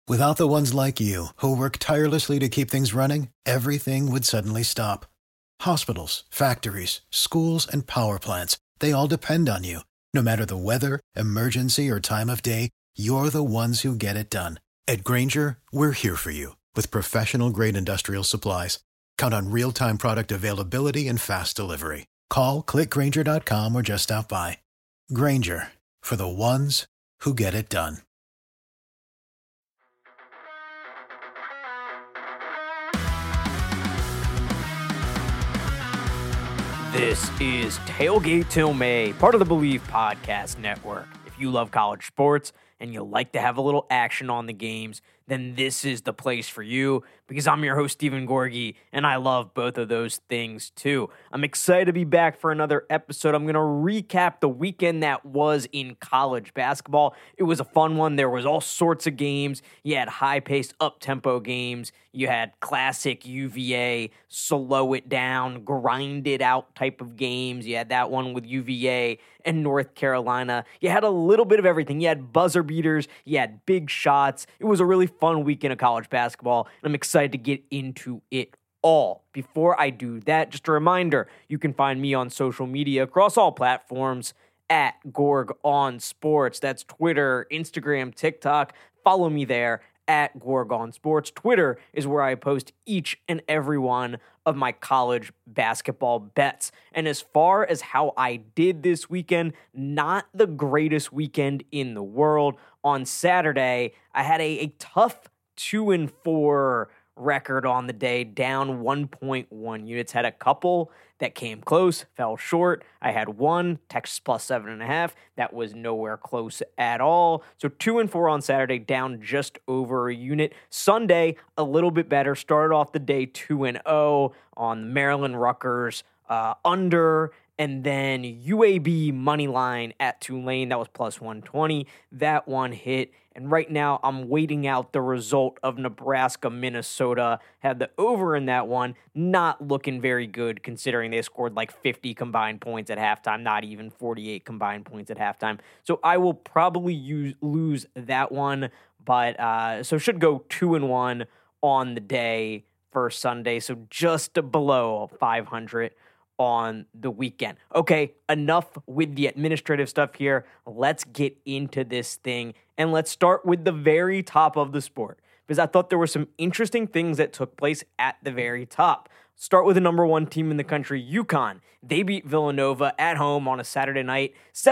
Without the ones like you, who work tirelessly to keep things running, everything would suddenly stop. Hospitals, factories, schools, and power plants, they all depend on you. No matter the weather, emergency, or time of day, you're the ones who get it done. At Grainger, we're here for you with professional-grade industrial supplies. Count on real-time product availability and fast delivery. Call, click Grainger.com, or just stop by. Grainger, for the ones who get it done. This is Tailgate Till May, part of the Believe Podcast Network. If you love college sports and you like to have a little action on the games, then this is the place for you, because I'm your host, Stephen Gorgie, and I love both of those things too. I'm excited to be back for another episode. I'm going to recap the weekend that was in college basketball. It was a fun one. There was all sorts of games. You had high-paced, up-tempo games. You had classic UVA, slow it down, grind it out type of games. You had that one with UVA and North Carolina. You had a little bit of everything. You had buzzer beaters. You had big shots. It was a really fun weekend of college basketball, and I'm excited to get into it all. Before I do that, just a reminder, you can find me on social media across all platforms at Gorg on Sports. That's Twitter, Instagram, TikTok. Follow me there at Gorg on Sports. Twitter is where I post each and every one of my college basketball bets. And as far as how I did this weekend, not the greatest weekend in the world. On Saturday, I had a tough 2-4 record on the day, down 1.1 units. Had a couple that came close, fell short. I had one, Texas plus 7.5. That was nowhere close at all. So 2-4 on Saturday, down just over a unit. Sunday, a little bit better. Started off the day 2-0 on Maryland Rutgers under, and then UAB money line at Tulane. That was plus 120. That one hit. And right now, I'm waiting out the result of Nebraska-Minnesota. Had the over in that one. Not looking very good, considering they scored like 50 combined points at halftime. Not even 48 combined points at halftime. So I will probably lose that one. But so should go 2-1 on the day for Sunday. So just below 500 on the weekend. Okay, enough with the administrative stuff here. Let's get into this thing, and let's start with the very top of the sport, because I thought there were some interesting things that took place at the very top. Start with the number one team in the country, UConn. They beat Villanova at home on a Saturday night,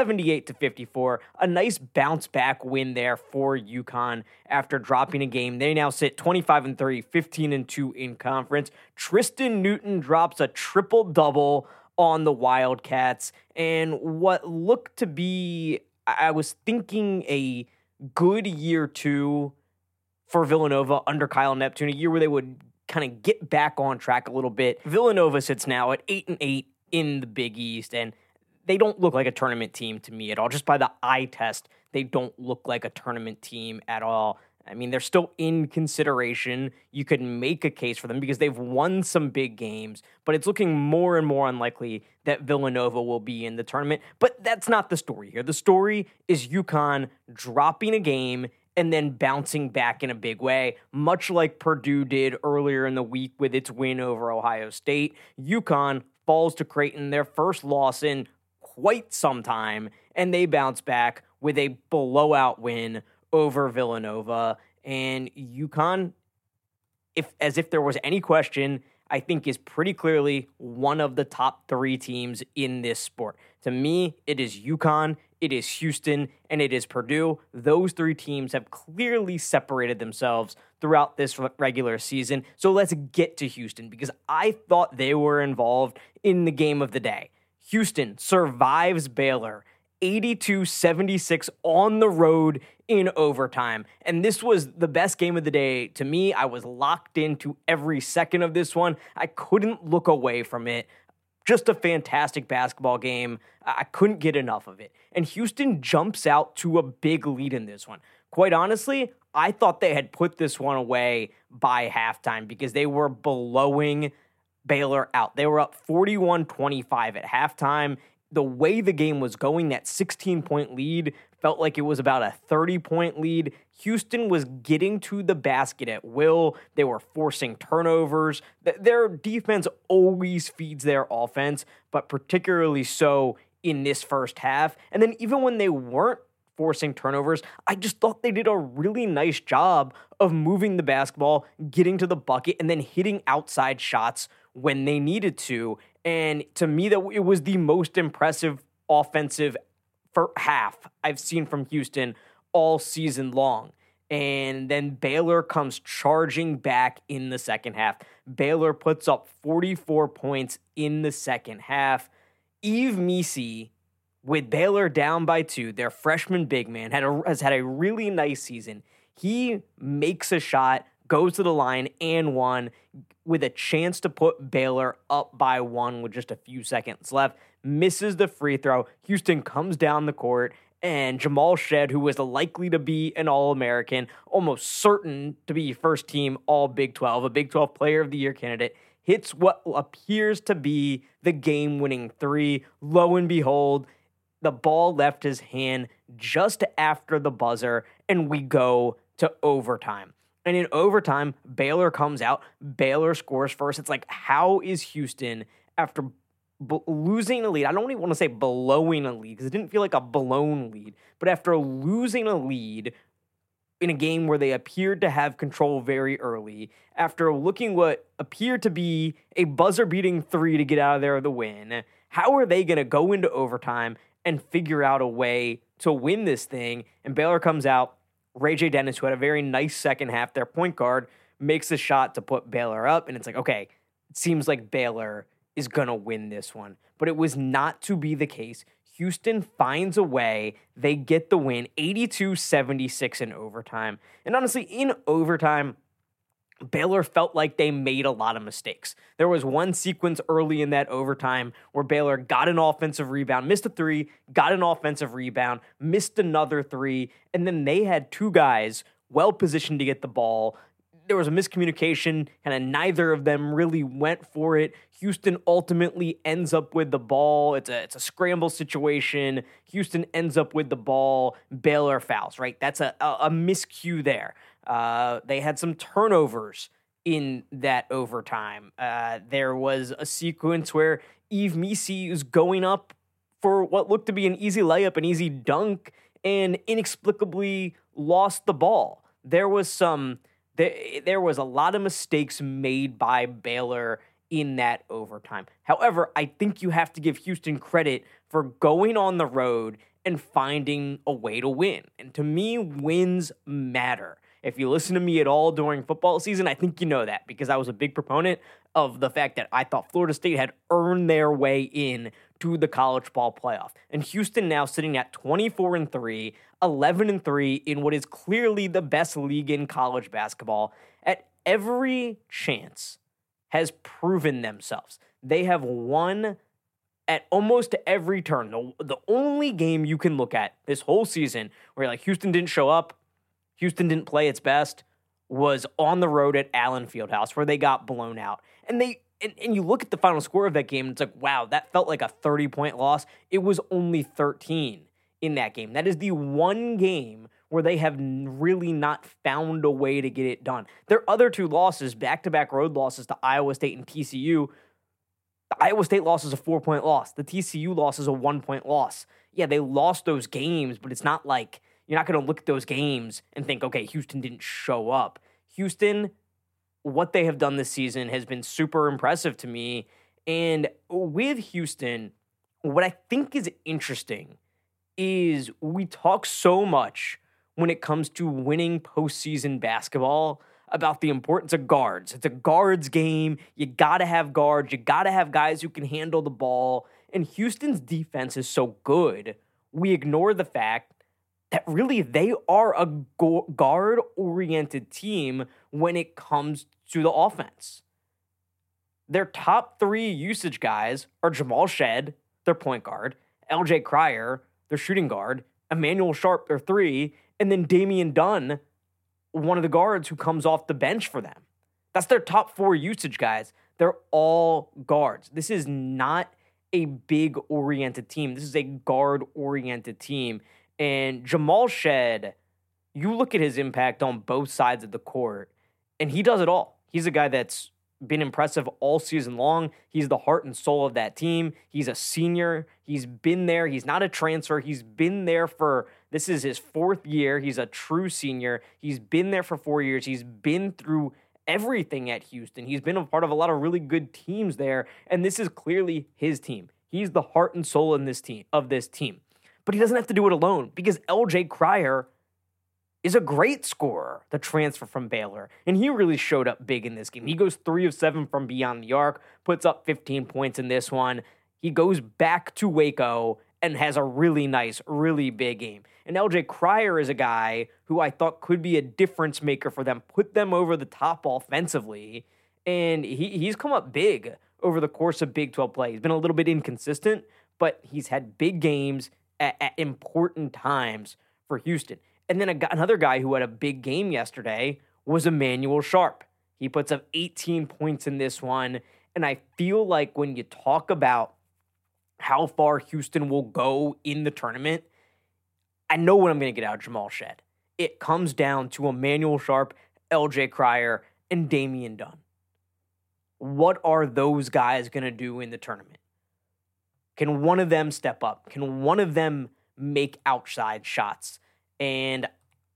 78-54. A nice bounce-back win there for UConn after dropping a game. They now sit 25-3, 15-2 in conference. Tristan Newton drops a triple-double on the Wildcats, and what looked to be, I was thinking, a good year two for Villanova under Kyle Neptune, a year where they would kind of get back on track a little bit. Villanova sits now at 8-8 in the Big East, and they don't look like a tournament team to me at all. Just by the eye test, they don't look like a tournament team at all. I mean, they're still in consideration. You could make a case for them because they've won some big games, but it's looking more and more unlikely that Villanova will be in the tournament. But that's not the story here. The story is UConn dropping a game and then bouncing back in a big way, much like Purdue did earlier in the week with its win over Ohio State. UConn falls to Creighton, their first loss in quite some time, and they bounce back with a blowout win over Villanova. And UConn, as if there was any question, I think is pretty clearly one of the top three teams in this sport. To me, it is UConn, it is Houston, and it is Purdue. Those three teams have clearly separated themselves throughout this regular season. So let's get to Houston, because I thought they were involved in the game of the day. Houston survives Baylor 82-76 on the road in overtime. And this was the best game of the day to me. I was locked into every second of this one. I couldn't look away from it. Just a fantastic basketball game. I couldn't get enough of it. And Houston jumps out to a big lead in this one. Quite honestly, I thought they had put this one away by halftime because they were blowing Baylor out. They were up 41-25 at halftime. The way the game was going, that 16-point lead felt like it was about a 30-point lead. Houston was getting to the basket at will. They were forcing turnovers. Their defense always feeds their offense, but particularly so in this first half. And then even when they weren't forcing turnovers, I just thought they did a really nice job of moving the basketball, getting to the bucket, and then hitting outside shots when they needed to. And to me, that it was the most impressive offensive for half I've seen from Houston all season long. And then Baylor comes charging back in the second half. Baylor puts up 44 points in the second half. Yves Missi, with Baylor down by 2, their freshman big man, has had a really nice season. He makes a shot, goes to the line and one with a chance to put Baylor up by 1 with just a few seconds left, misses the free throw. Houston comes down the court, and Jamal Shead, who was likely to be an All-American, almost certain to be first team All-Big 12, a Big 12 Player of the Year candidate, hits what appears to be the game-winning 3. Lo and behold, the ball left his hand just after the buzzer, and we go to overtime. And in overtime, Baylor comes out. Baylor scores first. It's like, how is Houston, after losing a lead, I don't even want to say blowing a lead because it didn't feel like a blown lead, but after losing a lead in a game where they appeared to have control very early, after looking what appeared to be a buzzer-beating 3 to get out of there with the win, how are they going to go into overtime and figure out a way to win this thing? And Baylor comes out. Ray J. Dennis, who had a very nice second half, their point guard, makes a shot to put Baylor up. And it's like, okay, it seems like Baylor is going to win this one. But it was not to be the case. Houston finds a way. They get the win, 82-76 in overtime. And honestly, in overtime, Baylor felt like they made a lot of mistakes. There was one sequence early in that overtime where Baylor got an offensive rebound, missed a 3, got an offensive rebound, missed another 3, and then they had 2 guys well-positioned to get the ball. There was a miscommunication, and neither of them really went for it. Houston ultimately ends up with the ball. It's a scramble situation. Houston ends up with the ball. Baylor fouls, right? That's a miscue there. They had some turnovers in that overtime. There was a sequence where Yves Missi was going up for what looked to be an easy layup, an easy dunk, and inexplicably lost the ball. There was a lot of mistakes made by Baylor in that overtime. However, I think you have to give Houston credit for going on the road and finding a way to win. And to me, wins matter. If you listen to me at all during football season, I think you know that because I was a big proponent of the fact that I thought Florida State had earned their way in to the college ball playoff. And Houston now sitting at 24-3, 11-3 in what is clearly the best league in college basketball, at every chance has proven themselves. They have won at almost every turn. The only game you can look at this whole season where like Houston didn't show up, Houston didn't play its best, was on the road at Allen Fieldhouse where they got blown out. And you look at the final score of that game, and it's like, wow, that felt like a 30-point loss. It was only 13 in that game. That is the one game where they have really not found a way to get it done. Their other 2 losses, back-to-back road losses to Iowa State and TCU, the Iowa State loss is a 4-point loss. The TCU loss is a 1-point loss. Yeah, they lost those games, but it's not like you're not going to look at those games and think, okay, Houston didn't show up. Houston, what they have done this season has been super impressive to me. And with Houston, what I think is interesting is we talk so much when it comes to winning postseason basketball about the importance of guards. It's a guards game. You got to have guards. You got to have guys who can handle the ball. And Houston's defense is so good, we ignore the fact that really they are a guard-oriented team when it comes to the offense. Their top 3 usage guys are Jamal Shead, their point guard, LJ Cryer, their shooting guard, Emmanuel Sharp, their 3, and then Damian Dunn, one of the guards who comes off the bench for them. That's their top 4 usage guys. They're all guards. This is not a big-oriented team. This is a guard-oriented team. And Jamal Shead, you look at his impact on both sides of the court, and he does it all. He's a guy that's been impressive all season long. He's the heart and soul of that team. He's a senior. He's been there. He's not a transfer. He's been there this is his 4th year. He's a true senior. He's been there for 4 years. He's been through everything at Houston. He's been a part of a lot of really good teams there, and this is clearly his team. He's the heart and soul of this team. But he doesn't have to do it alone because LJ Cryer is a great scorer, the transfer from Baylor. And he really showed up big in this game. He goes 3 of 7 from beyond the arc, puts up 15 points in this one. He goes back to Waco and has a really nice, really big game. And LJ Cryer is a guy who I thought could be a difference maker for them, put them over the top offensively. And he's come up big over the course of Big 12 play. He's been a little bit inconsistent, but he's had big games at important times for Houston. And then another guy who had a big game yesterday was Emmanuel Sharp. He puts up 18 points in this one. And I feel like when you talk about how far Houston will go in the tournament, I know what I'm going to get out of Jamal Shead. It comes down to Emmanuel Sharp, LJ Cryer, and Damian Dunn. What are those guys going to do in the tournament? Can one of them step up? Can one of them make outside shots? And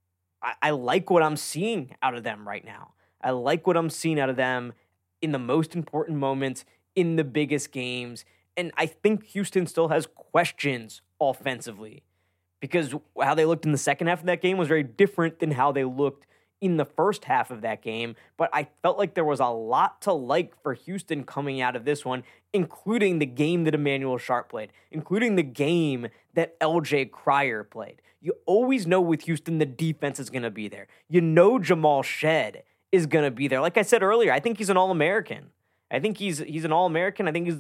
I like what I'm seeing out of them right now. I like what I'm seeing out of them in the most important moments, in the biggest games. And I think Houston still has questions offensively because how they looked in the second half of that game was very different than how they looked in the first half of that game. But I felt like there was a lot to like for Houston coming out of this one, including the game that Emmanuel Sharp played, including the game that LJ Cryer played. You always know with Houston the defense is going to be there. You know Jamal Shead is going to be there. Like I said earlier, I think he's an All-American. I think he's an All-American. I think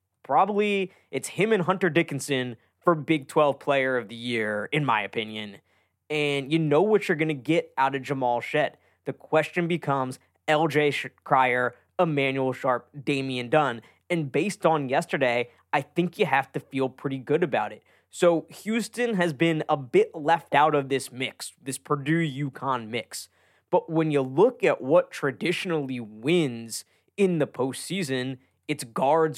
it's him and Hunter Dickinson for Big 12 Player of the Year, in my opinion. And you know what you're going to get out of Jamal Shead. The question becomes LJ Cryer, Emmanuel Sharp, Damian Dunn. And based on yesterday, I think you have to feel pretty good about it. So Houston has been a bit left out of this mix, this Purdue-UConn mix. But when you look at what traditionally wins in the postseason, it's guards.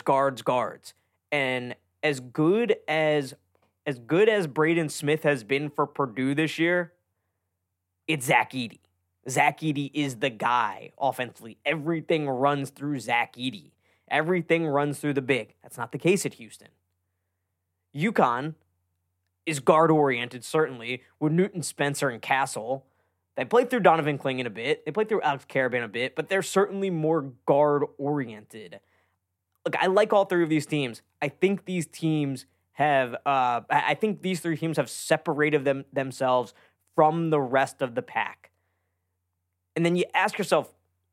And as good as Braden Smith has been for Purdue this year, it's Zach Edey. Zach Edey is the guy offensively. Everything runs through Zach Edey. Everything runs through the big. That's not the case at Houston. UConn is guard-oriented, certainly, with Newton Spencer and Castle. They played through Donovan Clingan a bit. They played through Alex Karaban a bit, but they're certainly more guard-oriented. Look, I like all three of these teams. I think these teams have, these three teams have separated themselves from the rest of the pack. And then you ask yourself,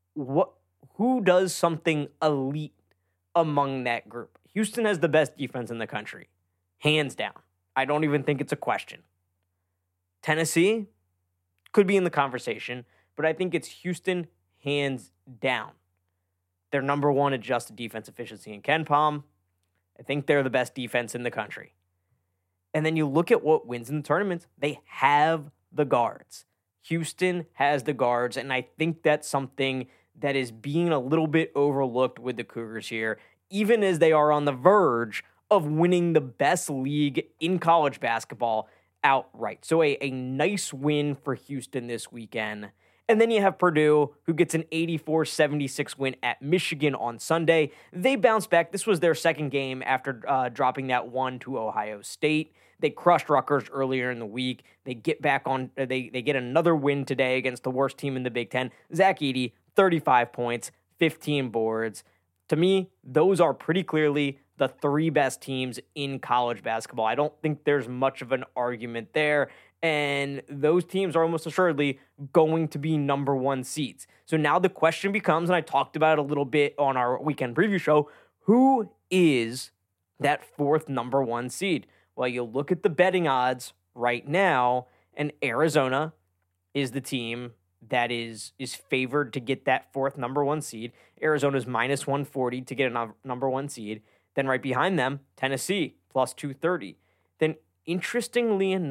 who does something elite among that group? Houston has the best defense in the country, hands down. I don't even think it's a question. Tennessee could be in the conversation, but I think it's Houston hands down. They're number one adjusted defense efficiency in KenPom. I think they're the best defense in the country. And then you look at what wins in the tournaments. They have the guards. Houston has the guards, and I think that's something that is being a little bit overlooked with the Cougars here, even as they are on the verge of winning the best league in college basketball outright. So a nice win for Houston this weekend. And then you have Purdue, who gets an 84-76 win at Michigan on Sunday. They bounce back. This was their second game after dropping that one to Ohio State. They crushed Rutgers earlier in the week. They get back on. They get another win today against the worst team in the Big Ten. Zach Edey, 35 points, 15 boards. To me, those are pretty clearly the three best teams in college basketball. I don't think there's much of an argument there. And those teams are almost assuredly going to be number one seeds. So now the question becomes, and I talked about it a little bit on our weekend preview show, who is that fourth number one seed? Well, you look at the betting odds right now, and Arizona is the team that is favored to get that fourth number one seed. Arizona's minus 140 to get a number one seed. Then right behind them, Tennessee, plus 230. Then interestingly enough,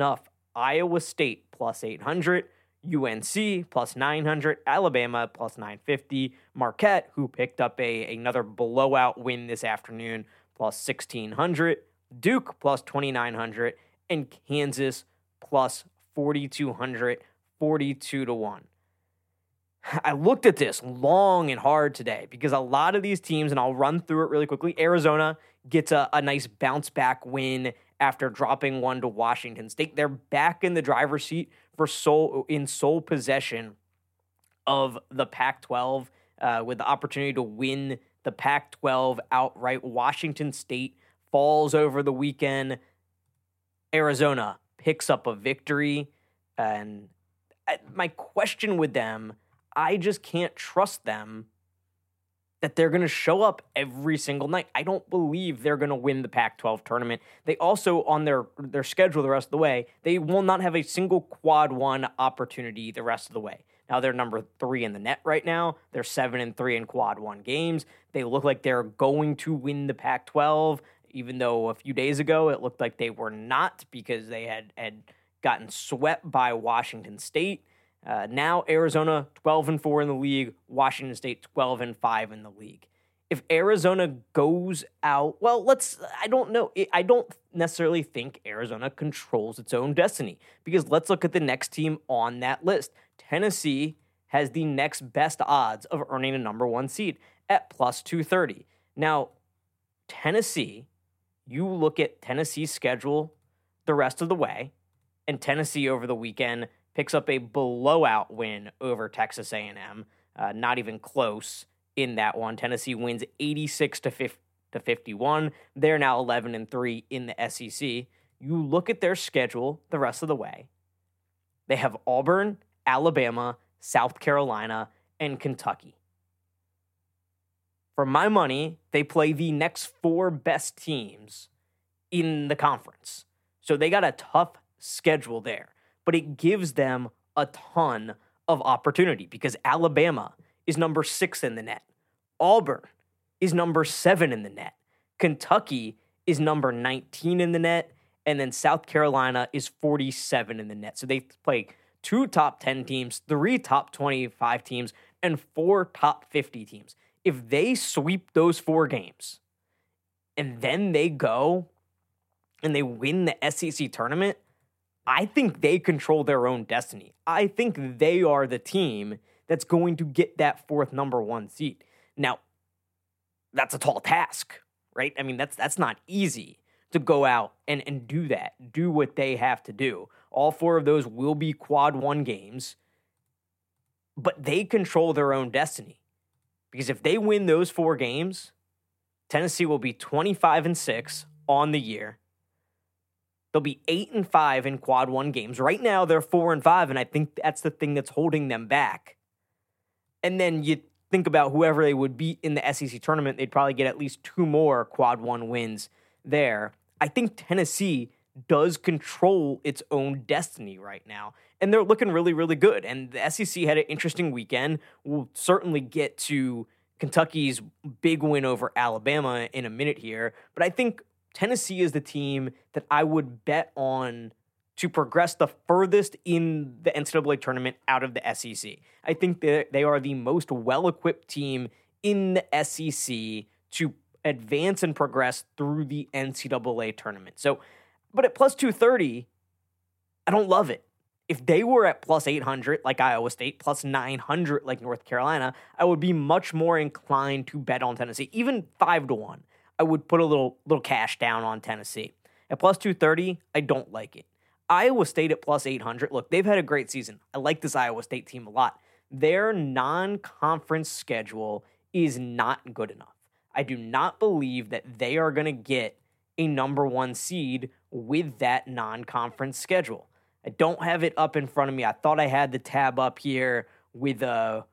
Iowa State plus 800, UNC plus 900, Alabama plus 950, Marquette, who picked up another blowout win this afternoon, plus 1600, Duke plus 2900, and Kansas plus 4200, 42-1. I looked at this long and hard today because a lot of these teams, and I'll run through it really quickly. Arizona gets a nice bounce back win after dropping one to Washington State. They're back in the driver's seat for sole possession of the Pac-12 with the opportunity to win the Pac-12 outright. Washington State falls over the weekend. Arizona picks up a victory. And my question with them, I just can't trust them that they're going to show up every single night. I don't believe they're going to win the Pac-12 tournament. They also, on their schedule the rest of the way, they will not have a single quad one opportunity the rest of the way. Now, they're number 3 in the net right now. They're 7-3 in quad one games. They look like they're going to win the Pac-12, even though a few days ago it looked like they were not because they had gotten swept by Washington State. Now Arizona 12-4 in the league, Washington State 12-5 in the league. If Arizona goes out, well, I don't know. I don't necessarily think Arizona controls its own destiny because let's look at the next team on that list. Tennessee has the next best odds of earning a number 1 seed at plus 230. Now, Tennessee, you look at Tennessee's schedule the rest of the way, and Tennessee over the weekend picks up a blowout win over Texas A&M, not even close in that one. Tennessee wins 86-51. They're now 11-3 in the SEC. You look at their schedule the rest of the way. They have Auburn, Alabama, South Carolina, and Kentucky. For my money, they play the next 4 best teams in the conference. So they got a tough schedule there. But it gives them a ton of opportunity because Alabama is number 6 in the net. Auburn is number 7 in the net. Kentucky is number 19 in the net. And then South Carolina is 47 in the net. So they play 2 top 10 teams, 3 top 25 teams, and 4 top 50 teams. If they sweep those 4 games and then they go and they win the SEC tournament, I think they control their own destiny. I think they are the team that's going to get that 4th number 1 seed. Now, that's a tall task, right? I mean, that's not easy to go out and do that, do what they have to do. All 4 of those will be quad 1 games, but they control their own destiny. Because if they win those 4 games, Tennessee will be 25-6 on the year. They'll be 8-5 in quad 1 games. Right now, they're 4-5, and I think that's the thing that's holding them back. And then you think about whoever they would beat in the SEC tournament, they'd probably get at least 2 more quad 1 wins there. I think Tennessee does control its own destiny right now, and they're looking really, really good. And the SEC had an interesting weekend. We'll certainly get to Kentucky's big win over Alabama in a minute here, but I think Tennessee is the team that I would bet on to progress the furthest in the NCAA tournament out of the SEC. I think that they are the most well-equipped team in the SEC to advance and progress through the NCAA tournament. So, but at plus 230, I don't love it. If they were at plus 800 like Iowa State, plus 900 like North Carolina, I would be much more inclined to bet on Tennessee, even 5-1. I would put a little cash down on Tennessee. At plus 230, I don't like it. Iowa State at plus 800. Look, they've had a great season. I like this Iowa State team a lot. Their non-conference schedule is not good enough. I do not believe that they are going to get a number 1 seed with that non-conference schedule. I don't have it up in front of me. I thought I had the tab up here with the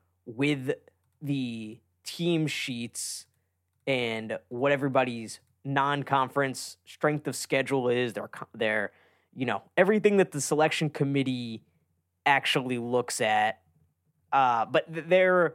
team sheets and what everybody's non-conference strength of schedule is, their everything that the selection committee actually looks at. But their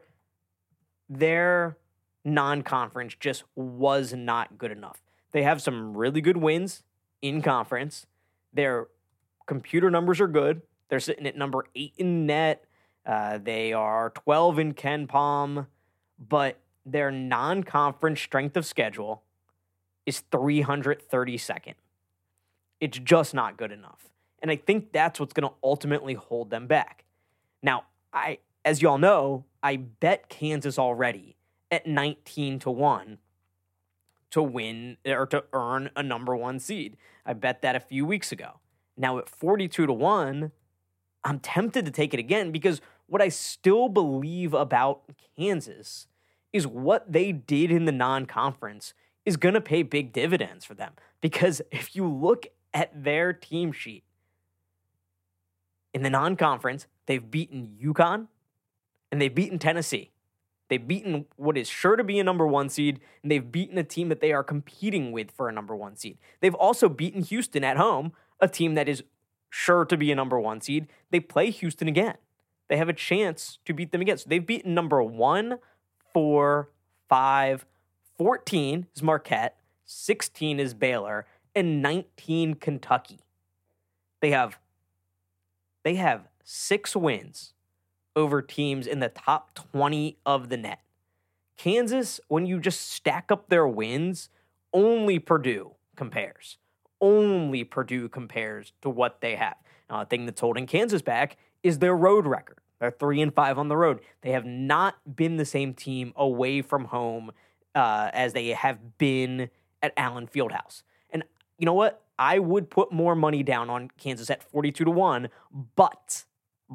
non-conference just was not good enough. They have some really good wins in conference. Their computer numbers are good. They're sitting at number 8 in net. They are 12 in KenPom, but their non-conference strength of schedule is 332nd. It's just not good enough. And I think that's what's going to ultimately hold them back. Now, as y'all know, I bet Kansas already at 19-1 to win or to earn a number 1 seed. I bet that a few weeks ago. Now at 42-1, I'm tempted to take it again because what I still believe about Kansas is what they did in the non-conference is going to pay big dividends for them. Because if you look at their team sheet, in the non-conference, they've beaten UConn and they've beaten Tennessee. They've beaten what is sure to be a number 1 seed, and they've beaten a team that they are competing with for a number 1 seed. They've also beaten Houston at home, a team that is sure to be a number 1 seed. They play Houston again. They have a chance to beat them again. So they've beaten number 1, 4, 5, 14 is Marquette, 16 is Baylor, and 19 Kentucky. They have 6 wins over teams in the top 20 of the net. Kansas, when you just stack up their wins, only Purdue compares. Only Purdue compares to what they have. Now, the thing that's holding Kansas back is their road record. They're 3-5 on the road. They have not been the same team away from home as they have been at Allen Fieldhouse. And you know what? I would put more money down on Kansas at 42-1, but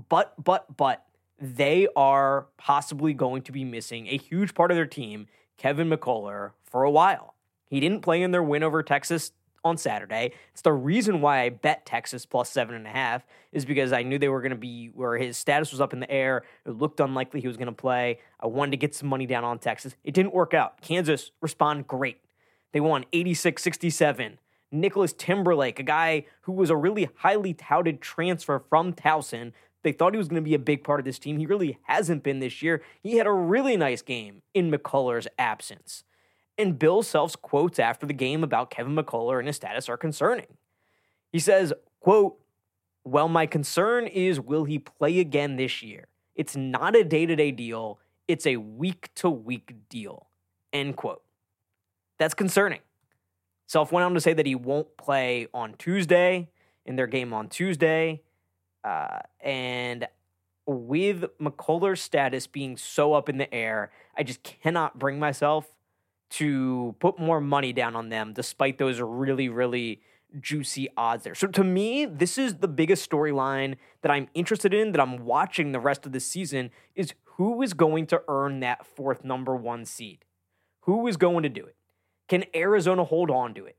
they are possibly going to be missing a huge part of their team, Kevin McCullar, for a while. He didn't play in their win over Texas on Saturday. It's the reason why I bet Texas plus 7.5 is because I knew they were going to be where his status was up in the air. It looked unlikely he was going to play. I wanted to get some money down on Texas. It didn't work out. Kansas responded great. They won 86-67. Nicholas Timberlake, a guy who was a really highly touted transfer from Towson. They thought he was going to be a big part of this team. He really hasn't been this year. He had a really nice game in McCullar's absence. And Bill Self's quotes after the game about Kevin McCullar and his status are concerning. He says, quote, "Well, my concern is, will he play again this year? It's not a day-to-day deal. It's a week-to-week deal." End quote. That's concerning. Self went on to say that he won't play on Tuesday, in their game on Tuesday. And with McCullar's status being so up in the air, I just cannot bring myself to put more money down on them despite those really, really juicy odds there. So to me, this is the biggest storyline that I'm interested in, that I'm watching the rest of the season, is who is going to earn that 4th number 1 seed? Who is going to do it? Can Arizona hold on to it?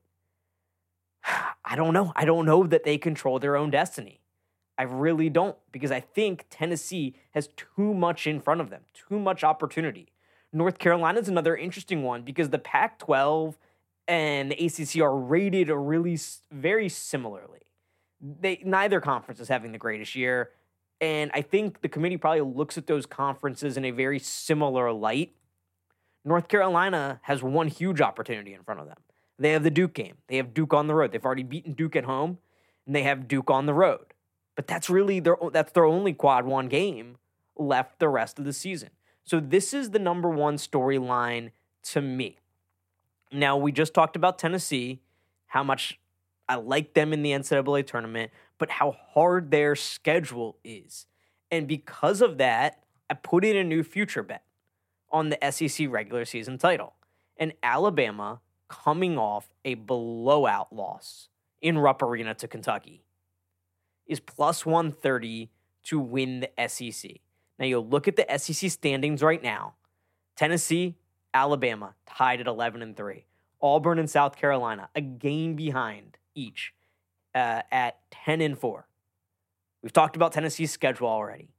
I don't know. I don't know that they control their own destiny. I really don't, because I think Tennessee has too much in front of them, too much opportunity. North Carolina is another interesting one because the Pac-12 and the ACC are rated really very similarly. Neither conference is having the greatest year, and I think the committee probably looks at those conferences in a very similar light. North Carolina has one huge opportunity in front of them. They have the Duke game. They have Duke on the road. They've already beaten Duke at home, and they have Duke on the road. But that's really their only quad 1 game left the rest of the season. So this is the number 1 storyline to me. Now, we just talked about Tennessee, how much I like them in the NCAA tournament, but how hard their schedule is. And because of that, I put in a new future bet on the SEC regular season title. And Alabama coming off a blowout loss in Rupp Arena to Kentucky is plus 130 to win the SEC. Now, you'll look at the SEC standings right now. Tennessee, Alabama, tied at 11-3. Auburn and South Carolina, a game behind each at 10-4. We've talked about Tennessee's schedule already.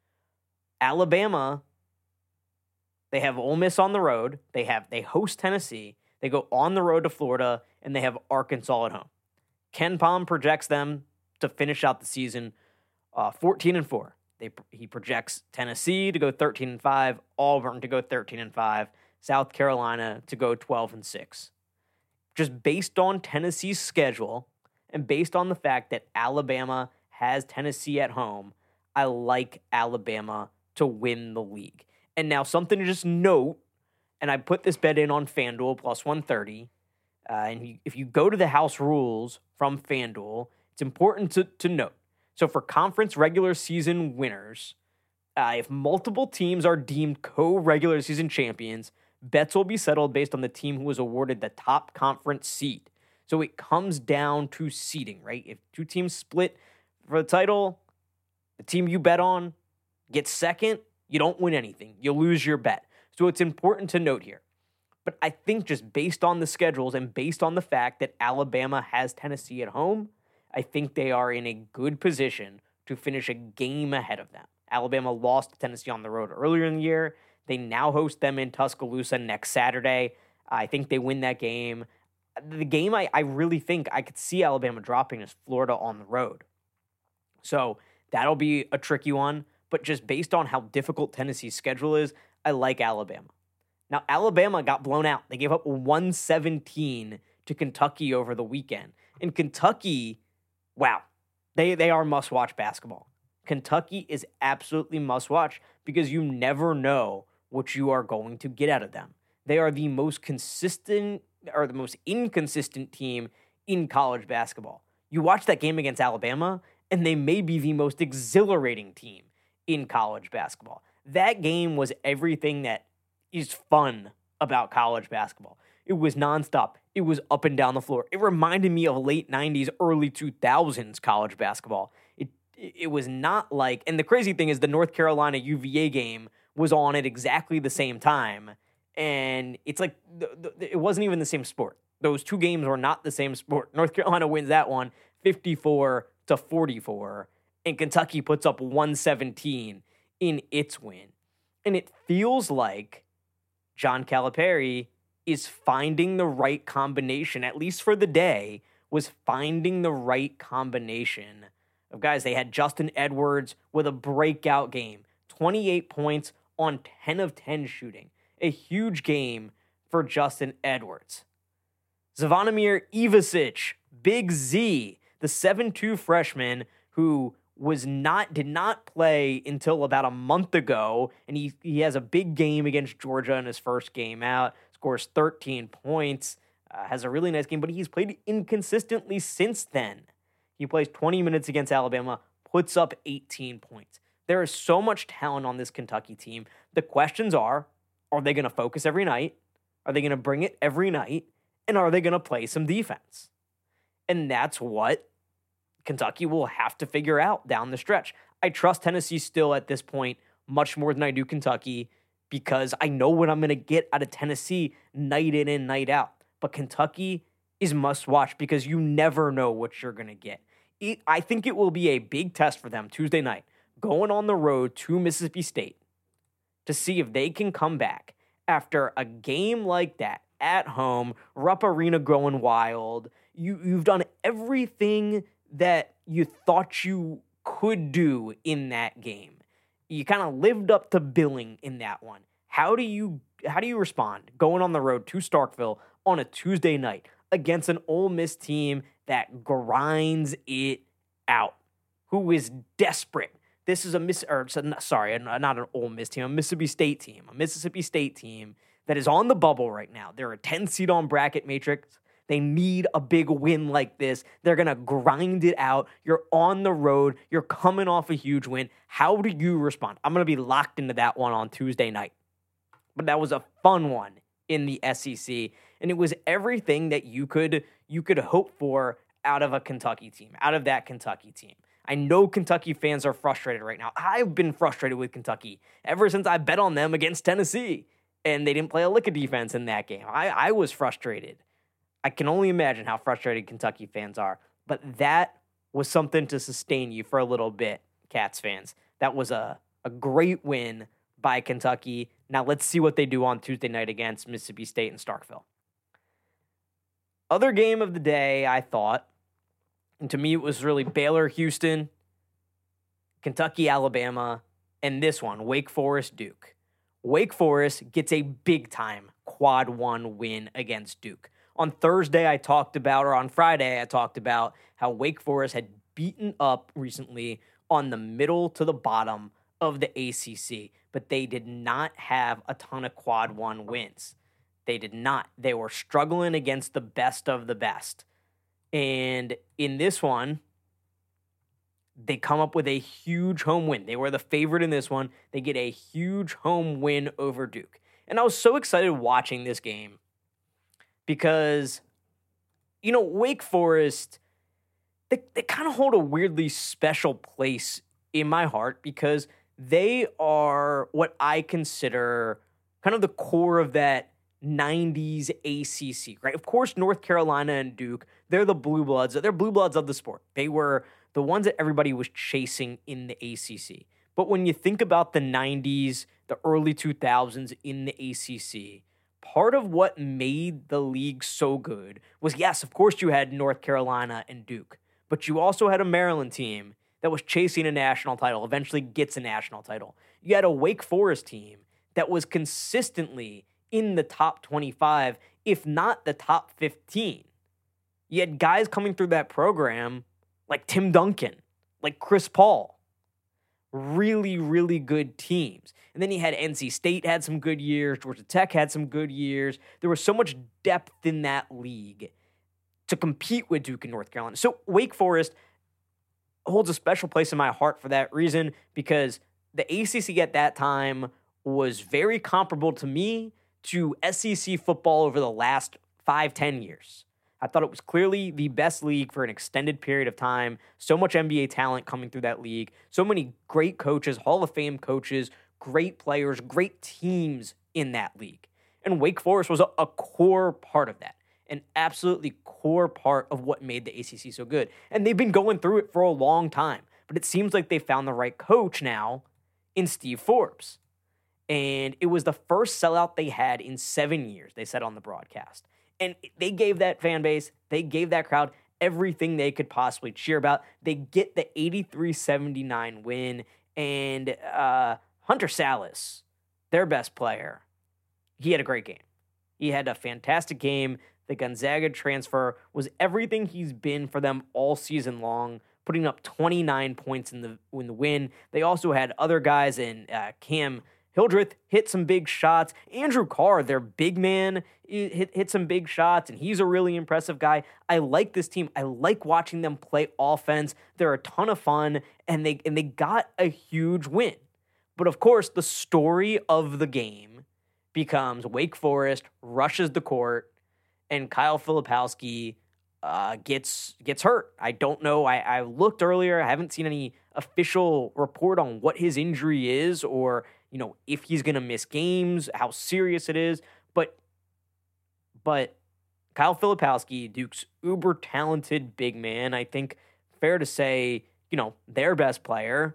Alabama, they have Ole Miss on the road. They host Tennessee. They go on the road to Florida, and they have Arkansas at home. KenPom projects them to finish out the season 14-4. He projects Tennessee to go 13-5, Auburn to go 13-5, South Carolina to go 12-6. Just based on Tennessee's schedule And based on the fact that Alabama has Tennessee at home, I like Alabama to win the league. And now something to just note, and I put this bet in on FanDuel plus 130. If you go to the house rules from FanDuel, it's important to note. So for conference regular season winners, if multiple teams are deemed co-regular season champions, bets will be settled based on the team who was awarded the top conference seed. So it comes down to seeding, right? If two teams split for the title, the team you bet on gets second, you don't win anything. You lose your bet. So it's important to note here. But I think just based on the schedules and based on the fact that Alabama has Tennessee at home, I think they are in a good position to finish a game ahead of them. Alabama lost to Tennessee on the road earlier in the year. They now host them in Tuscaloosa next Saturday. I think they win that game. The game I really think I could see Alabama dropping is Florida on the road. So that'll be a tricky one. But just based on how difficult Tennessee's schedule is, I like Alabama. Now, Alabama got blown out. They gave up 117 to Kentucky over the weekend. And Kentucky, wow, they are must-watch basketball. Kentucky is absolutely must-watch because you never know what you are going to get out of them. They are the most consistent or the most inconsistent team in college basketball. You watch that game against Alabama, and they may be the most exhilarating team in college basketball. That game was everything that is fun about college basketball. It was nonstop. It was up and down the floor. It reminded me of late 90s, early 2000s college basketball. It was not like, and the crazy thing is the North Carolina UVA game was on at exactly the same time. And it's like, it wasn't even the same sport. Those two games were not the same sport. North Carolina wins that one 54-44, and Kentucky puts up 117 in its win. And it feels like John Calipari is finding the right combination, at least for the day, was finding the right combination of guys. They had Justin Edwards with a breakout game, 28 points on 10 of 10 shooting. A huge game for Justin Edwards. Zvonimir Ivasic, Big Z, the 7'2" freshman who did not play until about a month ago, and he has a big game against Georgia in his first game out, scores 13 points, has a really nice game, but he's played inconsistently since then. He plays 20 minutes against Alabama, puts up 18 points. There is so much talent on this Kentucky team. The questions are they going to focus every night? Are they going to bring it every night? And are they going to play some defense? And that's what Kentucky will have to figure out down the stretch. I trust Tennessee still at this point much more than I do Kentucky because I know what I'm going to get out of Tennessee night in and night out. But Kentucky is must watch because you never know what you're going to get. I think it will be a big test for them Tuesday night, going on the road to Mississippi State to see if they can come back after a game like that at home, Rupp Arena going wild. You've done everything that you thought you could do in that game. You kind of lived up to billing in that one. How do you respond going on the road to Starkville on a Tuesday night against an Ole Miss team that grinds it out, who is desperate? This is not an Ole Miss team, a Mississippi State team that is on the bubble right now. They're a 10 seed on bracket matrix. They need a big win like this. They're going to grind it out. You're on the road. You're coming off a huge win. How do you respond? I'm going to be locked into that one on Tuesday night. But that was a fun one in the SEC, and it was everything that you could hope for out of that Kentucky team. I know Kentucky fans are frustrated right now. I've been frustrated with Kentucky ever since I bet on them against Tennessee, and they didn't play a lick of defense in that game. I was frustrated. I can only imagine how frustrated Kentucky fans are, but that was something to sustain you for a little bit, Cats fans. That was a great win by Kentucky. Now let's see what they do on Tuesday night against Mississippi State and Starkville. Other game of the day, I thought, and to me it was really Baylor-Houston, Kentucky-Alabama, and this one, Wake Forest-Duke. Wake Forest gets a big-time quad one win against Duke. On Thursday, on Friday, I talked about how Wake Forest had beaten up recently on the middle to the bottom of the ACC, but they did not have a ton of quad one wins. They did not. They were struggling against the best of the best. And in this one, they come up with a huge home win. They were the favorite in this one. They get a huge home win over Duke. And I was so excited watching this game because, Wake Forest, they kind of hold a weirdly special place in my heart because they are what I consider kind of the core of that 90s ACC, right? Of course, North Carolina and Duke, they're the blue bloods. They're blue bloods of the sport. They were the ones that everybody was chasing in the ACC. But when you think about the 90s, the early 2000s in the ACC, part of what made the league so good was, yes, of course you had North Carolina and Duke, but you also had a Maryland team that was chasing a national title, eventually gets a national title. You had a Wake Forest team that was consistently in the top 25, if not the top 15. You had guys coming through that program like Tim Duncan, like Chris Paul. Really, really good teams. And then you had NC State had some good years. Georgia Tech had some good years. There was so much depth in that league to compete with Duke and North Carolina. So Wake Forest holds a special place in my heart for that reason because the ACC at that time was very comparable to me to SEC football over the last 5-10 years. I thought it was clearly the best league for an extended period of time. So much NBA talent coming through that league. So many great coaches, Hall of Fame coaches, great players, great teams in that league. And Wake Forest was a core part of that. An absolutely core part of what made the ACC so good. And they've been going through it for a long time. But it seems like they found the right coach now in Steve Forbes. And it was the first sellout they had in 7 years, they said on the broadcast. And they gave that fan base, they gave that crowd everything they could possibly cheer about. They get the 83-79 win. And Hunter Salas, their best player, he had a great game. He had a fantastic game. The Gonzaga transfer was everything he's been for them all season long, putting up 29 points in the win. They also had other guys in Cam Hildreth hit some big shots. Andrew Carr, their big man, hit some big shots, and he's a really impressive guy. I like this team. I like watching them play offense. They're a ton of fun, and they got a huge win. But of course, the story of the game becomes Wake Forest rushes the court, and Kyle Filipowski gets hurt. I don't know. I looked earlier. I haven't seen any official report on what his injury is or if he's going to miss games, how serious it is. But Kyle Filipowski, Duke's uber talented big man, I think fair to say, their best player,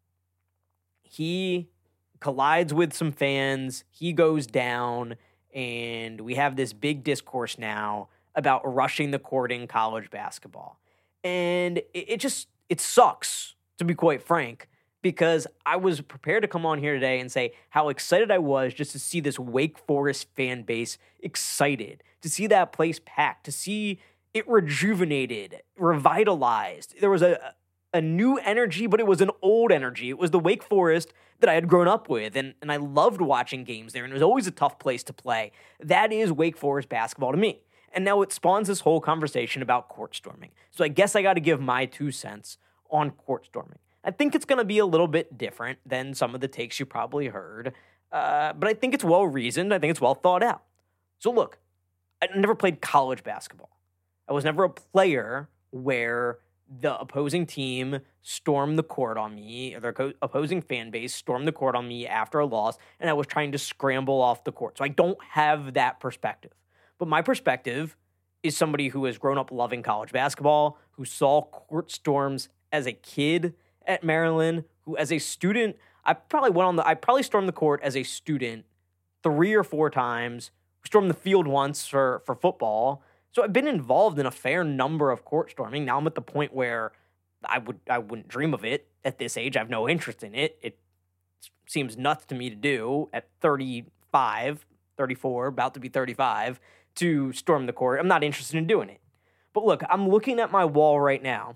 he collides with some fans. He goes down, and we have this big discourse now about rushing the court in college basketball. And it sucks, to be quite frank, because I was prepared to come on here today and say how excited I was just to see this Wake Forest fan base excited, to see that place packed, to see it rejuvenated, revitalized. There was a new energy, but it was an old energy. It was the Wake Forest that I had grown up with, and I loved watching games there, and it was always a tough place to play. That is Wake Forest basketball to me. And now it spawns this whole conversation about court storming. So I guess I got to give my 2 cents on court storming. I think it's going to be a little bit different than some of the takes you probably heard, but I think it's well-reasoned. I think it's well thought out. So look, I never played college basketball. I was never a player where the opposing team stormed the court on me, or their opposing fan base stormed the court on me after a loss, and I was trying to scramble off the court. So I don't have that perspective. But my perspective is somebody who has grown up loving college basketball, who saw court storms as a kid at Maryland, who as a student, I probably stormed the court as a student 3 or 4 times, stormed the field once for football. So I've been involved in a fair number of court storming. Now I'm at the point where I wouldn't dream of it at this age. I have no interest in it. It seems nuts to me to do at 35, 34, about to be 35. to storm the court. I'm not interested in doing it. But look, I'm looking at my wall right now,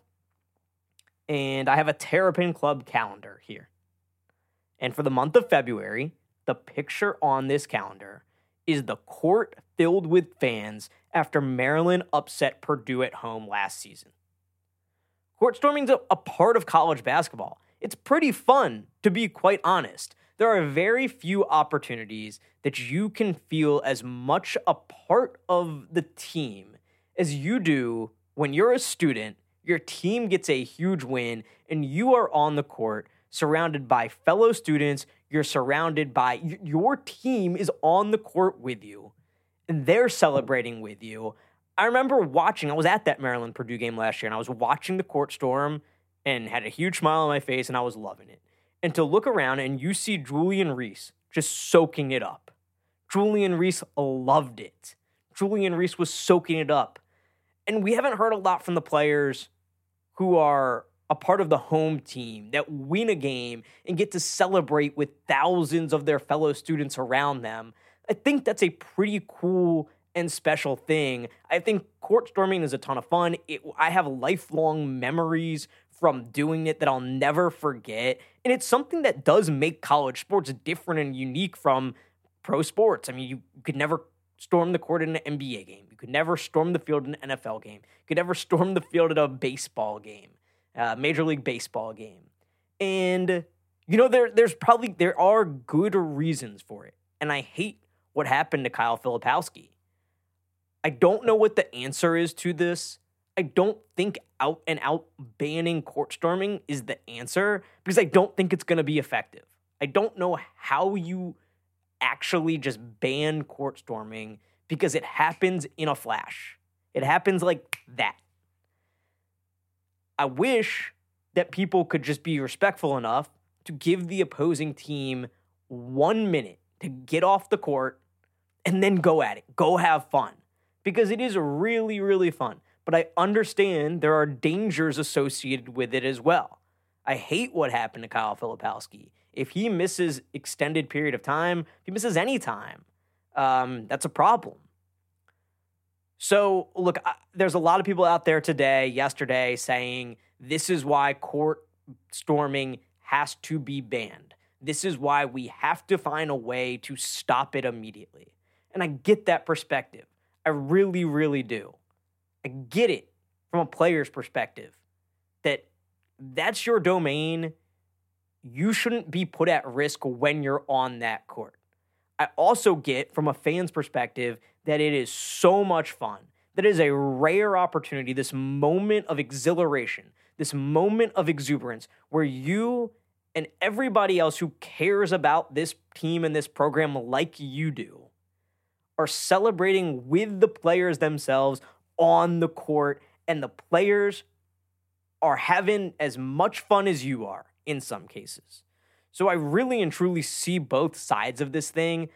and I have a Terrapin Club calendar here. And for the month of February, the picture on this calendar is the court filled with fans after Maryland upset Purdue at home last season. Court storming is a part of college basketball. It's pretty fun, to be quite honest. There are very few opportunities that you can feel as much a part of the team as you do when you're a student, your team gets a huge win, and you are on the court surrounded by fellow students. You're surrounded by, your team is on the court with you, and they're celebrating with you. I remember I was at that Maryland-Purdue game last year, and I was watching the court storm and had a huge smile on my face, and I was loving it. And to look around and you see Julian Reese just soaking it up. Julian Reese loved it. Julian Reese was soaking it up. And we haven't heard a lot from the players who are a part of the home team that win a game and get to celebrate with thousands of their fellow students around them. I think that's a pretty cool and special thing. I think court storming is a ton of fun. I have lifelong memories from doing it that I'll never forget. And it's something that does make college sports different and unique from pro sports. I mean, you could never storm the court in an NBA game. You could never storm the field in an NFL game. You could never storm the field at a baseball game, Major League Baseball game. And, you know, there are good reasons for it. And I hate what happened to Kyle Filipowski. I don't know what the answer is to this. I don't think out and out banning court storming is the answer because I don't think it's going to be effective. I don't know how you actually just ban court storming because it happens in a flash. It happens like that. I wish that people could just be respectful enough to give the opposing team 1 minute to get off the court and then go at it. Go have fun. Because it is really, really fun. But I understand there are dangers associated with it as well. I hate what happened to Kyle Filipowski. If he misses extended period of time, if he misses any time, that's a problem. So, look, there's a lot of people out there yesterday, saying this is why court storming has to be banned. This is why we have to find a way to stop it immediately. And I get that perspective. I really, really do. I get it from a player's perspective that that's your domain. You shouldn't be put at risk when you're on that court. I also get from a fan's perspective that it is so much fun. That is a rare opportunity, this moment of exhilaration, this moment of exuberance where you and everybody else who cares about this team and this program like you do are celebrating with the players themselves on the court, and the players are having as much fun as you are in some cases. So I really and truly see both sides of this thing.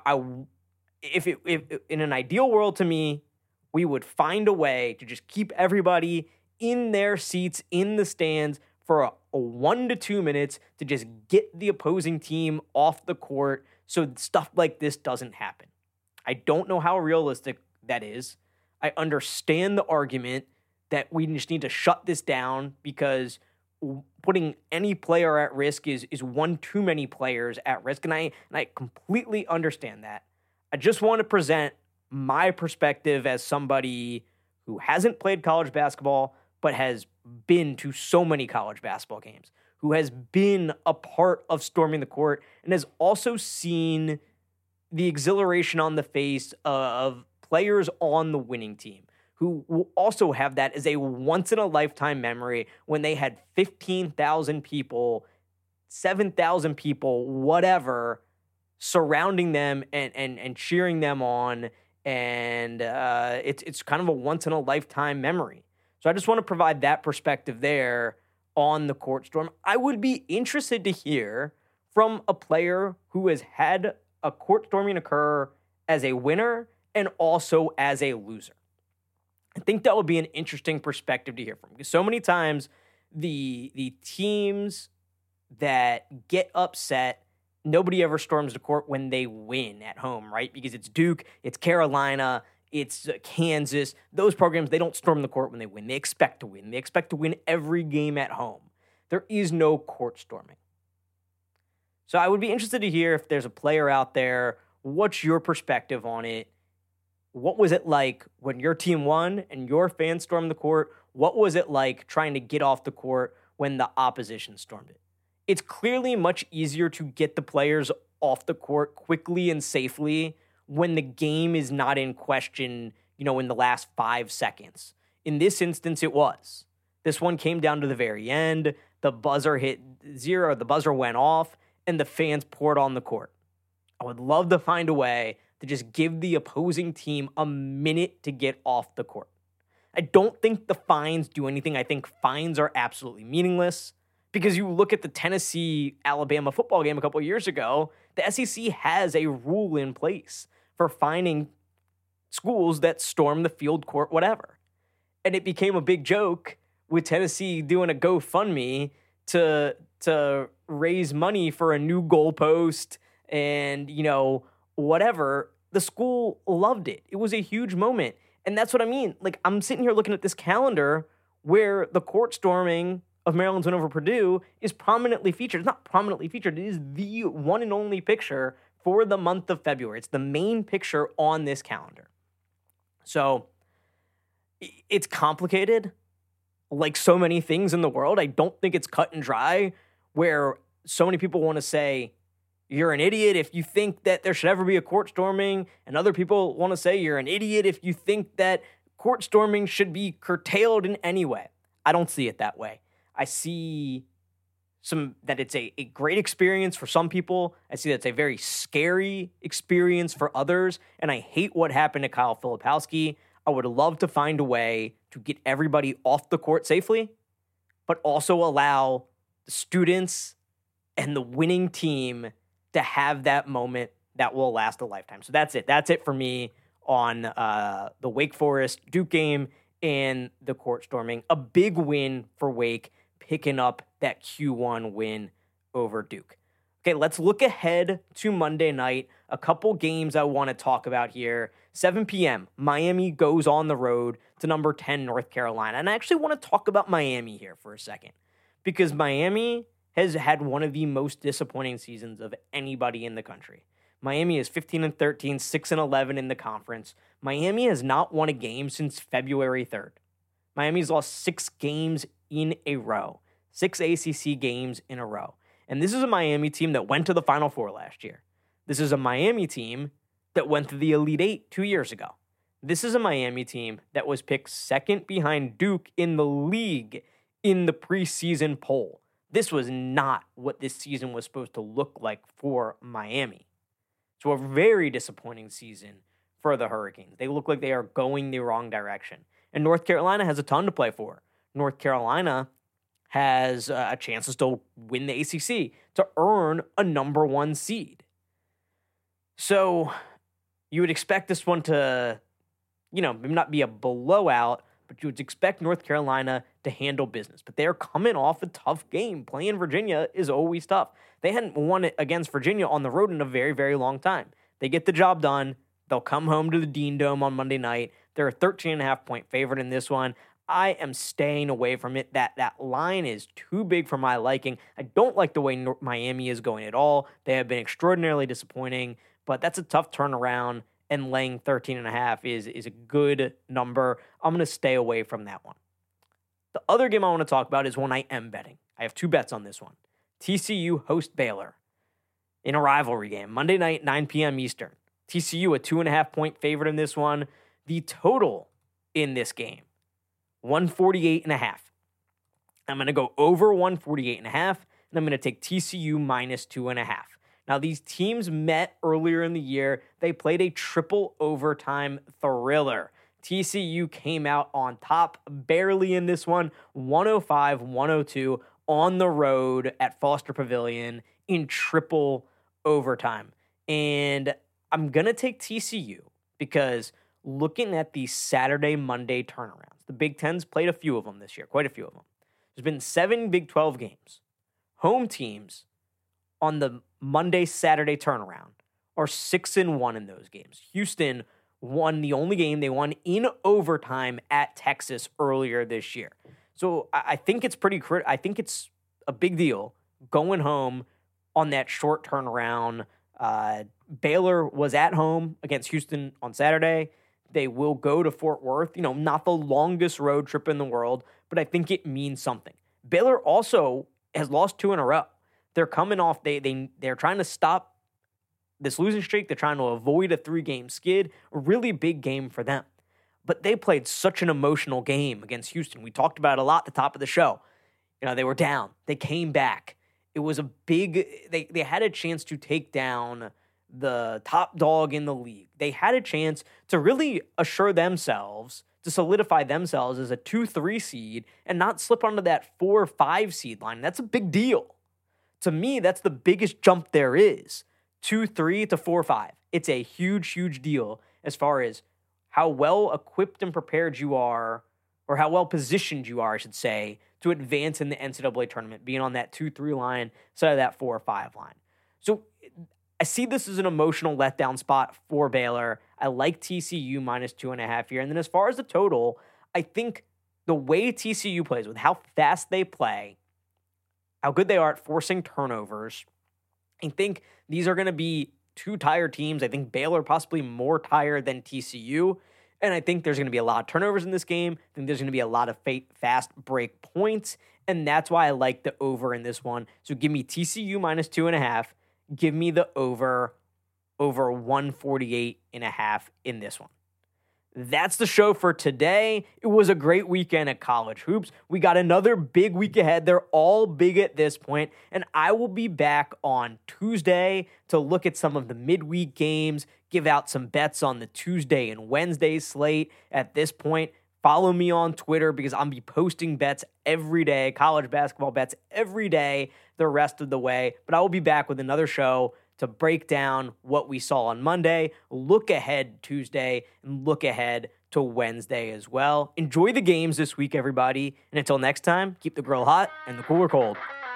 If in an ideal world to me, we would find a way to just keep everybody in their seats in the stands for a 1 to 2 minutes to just get the opposing team off the court so stuff like this doesn't happen. I don't know how realistic that is. I understand the argument that we just need to shut this down because putting any player at risk is one too many players at risk, and I completely understand that. I just want to present my perspective as somebody who hasn't played college basketball but has been to so many college basketball games, who has been a part of storming the court, and has also seen the exhilaration on the face of players on the winning team who will also have that as a once-in-a-lifetime memory when they had 15,000 people, 7,000 people, whatever, surrounding them and cheering them on, and it's kind of a once-in-a-lifetime memory. So I just want to provide that perspective there on the court storm. I would be interested to hear from a player who has had a court storming occur as a winner and also as a loser. I think that would be an interesting perspective to hear from, because so many times the teams that get upset, nobody ever storms the court when they win at home, right? Because it's Duke, it's Carolina, it's Kansas. Those programs, they don't storm the court when they win. They expect to win. They expect to win every game at home. There is no court storming. So I would be interested to hear if there's a player out there. What's your perspective on it? What was it like when your team won and your fans stormed the court? What was it like trying to get off the court when the opposition stormed it? It's clearly much easier to get the players off the court quickly and safely when the game is not in question, in the last 5 seconds. In this instance, it was. This one came down to the very end. The buzzer hit 0, the buzzer went off, and the fans poured on the court. I would love to find a way to just give the opposing team a minute to get off the court. I don't think the fines do anything. I think fines are absolutely meaningless because you look at the Tennessee-Alabama football game a couple of years ago, the SEC has a rule in place for fining schools that storm the field court, whatever. And it became a big joke with Tennessee doing a GoFundMe to raise money for a new goalpost and, whatever. The school loved it. It was a huge moment. And that's what I mean. Like, I'm sitting here looking at this calendar where the court storming of Maryland's win over Purdue is prominently featured. It's not prominently featured. It is the one and only picture for the month of February. It's the main picture on this calendar. So it's complicated. Like so many things in the world, I don't think it's cut and dry where so many people want to say, you're an idiot if you think that there should ever be a court storming, and other people want to say you're an idiot if you think that court storming should be curtailed in any way. I don't see it that way. I see that it's a great experience for some people. I see that it's a very scary experience for others, and I hate what happened to Kyle Filipowski. I would love to find a way to get everybody off the court safely, but also allow the students and the winning team to have that moment that will last a lifetime. So that's it. That's it for me on the Wake Forest Duke game and the court storming. A big win for Wake, picking up that Q1 win over Duke. Okay, let's look ahead to Monday night. A couple games I want to talk about here. 7 p.m., Miami goes on the road to number 10 North Carolina. And I actually want to talk about Miami here for a second because Miami has had one of the most disappointing seasons of anybody in the country. Miami is 15-13, 6-11 in the conference. Miami has not won a game since February 3rd. Miami's lost 6 games in a row, 6 ACC games in a row. And this is a Miami team that went to the Final Four last year. This is a Miami team that went to the Elite Eight 2 years ago. This is a Miami team that was picked second behind Duke in the league in the preseason poll. This was not what this season was supposed to look like for Miami. So a very disappointing season for the Hurricanes. They look like they are going the wrong direction. And North Carolina has a ton to play for. North Carolina has a chance to still win the ACC, to earn a number 1 seed. So you would expect this one to, not be a blowout, but you would expect North Carolina to handle business. But they're coming off a tough game. Playing Virginia is always tough. They hadn't won it against Virginia on the road in a very, very long time. They get the job done. They'll come home to the Dean Dome on Monday night. They're a 13.5-point favorite in this one. I am staying away from it. That line is too big for my liking. I don't like the way Miami is going at all. They have been extraordinarily disappointing, but that's a tough turnaround, and laying 13.5 is a good number. I'm going to stay away from that one. The other game I want to talk about is one I am betting. I have 2 bets on this one. TCU host Baylor in a rivalry game. Monday night, 9 p.m. Eastern. TCU, a 2.5-point favorite in this one. The total in this game, 148.5. I'm going to go over 148.5, and I'm going to take TCU minus 2.5. Now, these teams met earlier in the year. They played a triple overtime thriller. TCU came out on top barely in this one, 105-102 on the road at Foster Pavilion in triple overtime. And I'm going to take TCU because looking at the Saturday, Monday turnarounds, the Big Ten's played a few of them this year, quite a few of them. There's been 7 Big 12 games. Home teams on the Monday, Saturday turnaround are 6-1 in those games. Houston won the only game they won in overtime at Texas earlier this year. So I think it's I think it's a big deal going home on that short turnaround. Baylor was at home against Houston on Saturday. They will go to Fort Worth, not the longest road trip in the world, but I think it means something. Baylor also has lost 2 in a row. They're coming off, they're trying to stop this losing streak. They're trying to avoid a 3-game skid, a really big game for them. But they played such an emotional game against Houston. We talked about it a lot at the top of the show. They were down. They came back. It was a big, they had a chance to take down the top dog in the league. They had a chance to really assure themselves, to solidify themselves as a 2-3 seed and not slip onto that 4-5 seed line. That's a big deal. To me, that's the biggest jump there is. 2-3 to 4-5. It's a huge, huge deal as far as how well equipped and prepared you are, or how well positioned you are, I should say, to advance in the NCAA tournament, being on that 2-3 line instead of that 4-5 line. So I see this as an emotional letdown spot for Baylor. I like TCU minus 2.5 here. And then as far as the total, I think the way TCU plays, with how fast they play, how good they are at forcing turnovers, I think these are going to be 2 tired teams. I think Baylor possibly more tired than TCU. And I think there's going to be a lot of turnovers in this game. I think there's going to be a lot of fast break points. And that's why I like the over in this one. So give me TCU minus 2.5. Give me the over 148.5 in this one. That's the show for today. It was a great weekend at college hoops. We got another big week ahead. They're all big at this point, and I will be back on Tuesday to look at some of the midweek games, give out some bets on the Tuesday and Wednesday slate. At this point, follow me on Twitter because I'll be posting bets every day, college basketball bets every day the rest of the way. But I will be back with another show to break down what we saw on Monday, look ahead Tuesday, and look ahead to Wednesday as well. Enjoy the games this week, everybody. And until next time, keep the grill hot and the cooler cold.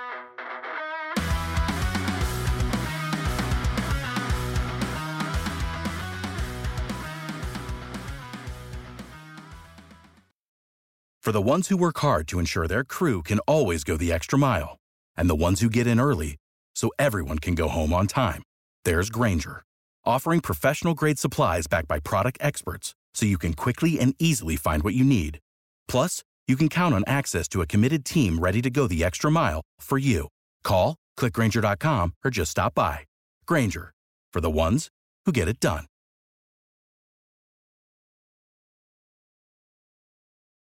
For the ones who work hard to ensure their crew can always go the extra mile, and the ones who get in early so everyone can go home on time, there's Grainger, offering professional-grade supplies backed by product experts so you can quickly and easily find what you need. Plus, you can count on access to a committed team ready to go the extra mile for you. Call, click Grainger.com, or just stop by. Grainger, for the ones who get it done.